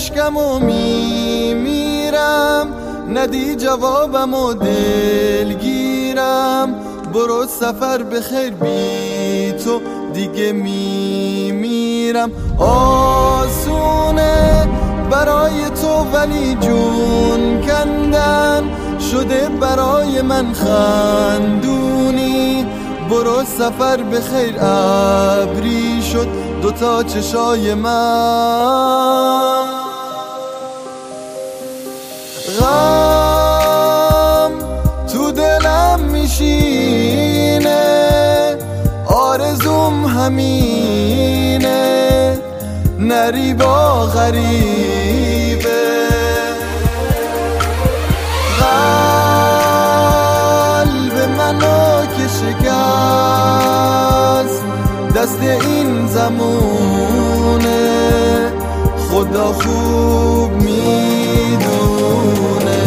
اشکمو میمیرم، ندی جوابمو دلگیرم. برو سفر بخیر بی تو دیگه میمیرم. آسونه برای تو ولی جون کندن شده برای من خندونی. برو سفر بخیر ابری شد دوتا چشای من. غم تو دلم میشینه، آرزوم همینه، نری با غریبه. قلب منو که شکست دست این زمونه، خدا خوب میدونه.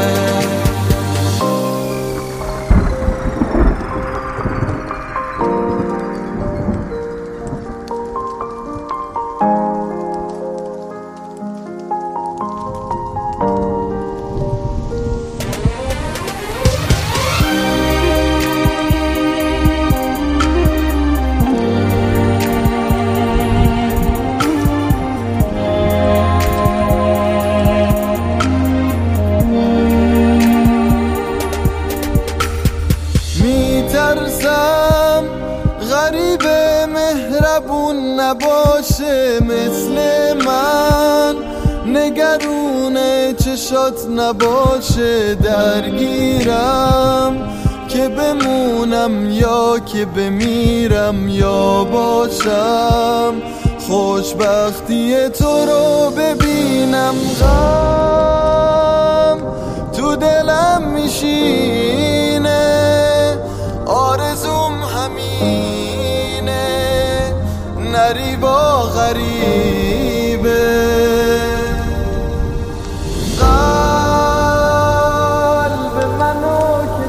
میترسم غریب مهربون نباشه مثل من، نگرون چشات نباشه درگیرم. که بمونم یا که بمیرم یا باشم، خوشبختی تو رو ببینم. غم تو دلم میشینه، آرزوم همینه، نری با غریبه. قلب منو که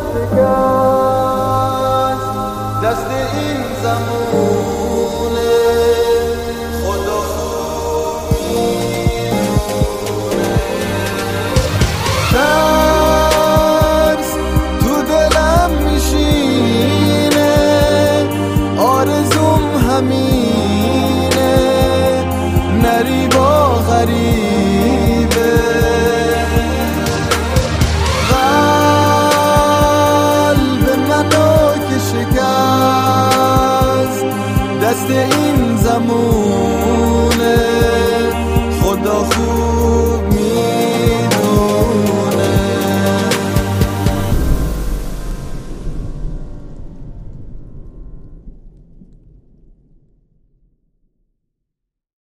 شکست دست این زمونه، خدا خوب میدونه. ترس تو دلم میشینه، آرزوم همینه، نری با غریبه. قلب منو که شکست دست این زمونه، خدا خوب